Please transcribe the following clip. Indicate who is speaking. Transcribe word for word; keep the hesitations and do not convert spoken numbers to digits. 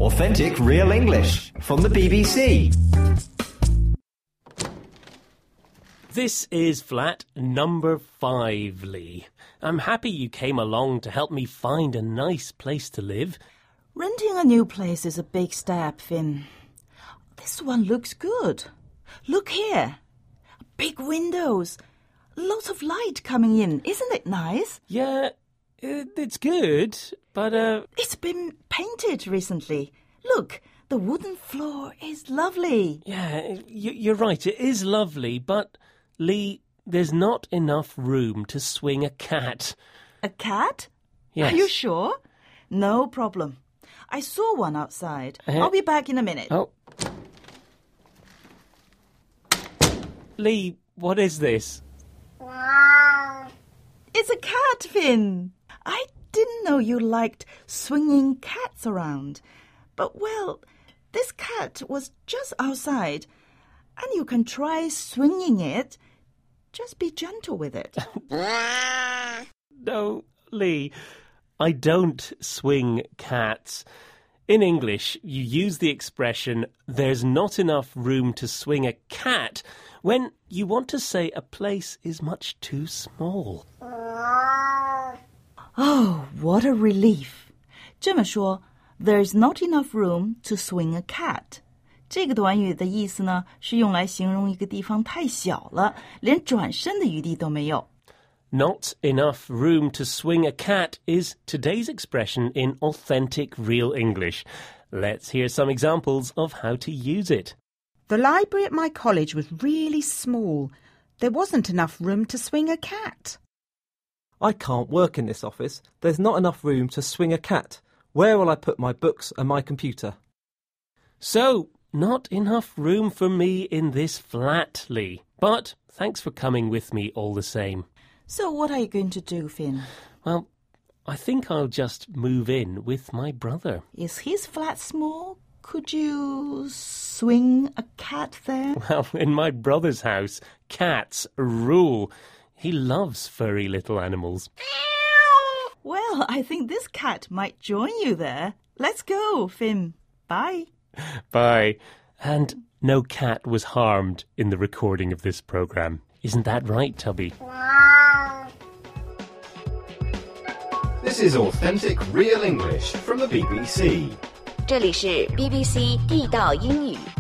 Speaker 1: Authentic Real English from the B B C.
Speaker 2: This is flat number five, Lee. I'm happy you came along to help me find a nice place to live.
Speaker 3: Renting a new place is a big step, Finn. This one looks good. Look here. Big windows. Lots of light coming in. Isn't it nice?
Speaker 2: Yeah, it, it's good, but... uh,
Speaker 3: It's been painted recently. Look, the wooden floor is lovely.
Speaker 2: Yeah, you, you're right, it is lovely, but, Lee, there's not enough room to swing a cat.
Speaker 3: A cat?
Speaker 2: Yes.
Speaker 3: Are you sure? No problem. I saw one outside.
Speaker 2: Uh,
Speaker 3: I'll be back in a minute.
Speaker 2: Oh. Lee, what is this?
Speaker 3: It's a cat, Finn. I didn't know you liked swinging cats around. But, well, this cat was just outside, and you can try swinging it. Just be gentle with it.
Speaker 2: No, Lee, I don't swing cats. In English, you use the expression, there's not enough room to swing a cat, when you want to say a place is much too small.
Speaker 3: Oh, what a relief. 这么说 There's not enough room to swing a cat. 这个短语的意思呢，是用来形容一个地方太小了，连转身的余地都没有。
Speaker 2: Not enough room to swing a cat is today's expression in authentic real English. Let's hear some examples of how to use it.
Speaker 4: The library at my college was really small. There wasn't enough room to swing a cat.
Speaker 5: I can't work in this office. There's not enough room to swing a cat. Where will I put my books and my computer?
Speaker 2: So, not enough room for me in this flat, Lee. But thanks for coming with me all the same.
Speaker 3: So what are you going to do, Finn?
Speaker 2: Well, I think I'll just move in with my brother.
Speaker 3: Is his flat small? Could you swing a cat there?
Speaker 2: Well, in my brother's house, cats rule. He loves furry little animals.
Speaker 3: Well, I think this cat might join you there. Let's go, Finn. Bye.
Speaker 2: Bye. And no cat was harmed in the recording of this programme. Isn't that right, Tubby?
Speaker 1: This is Authentic Real English from the B B C.
Speaker 6: 这里是 B B C 地道英语。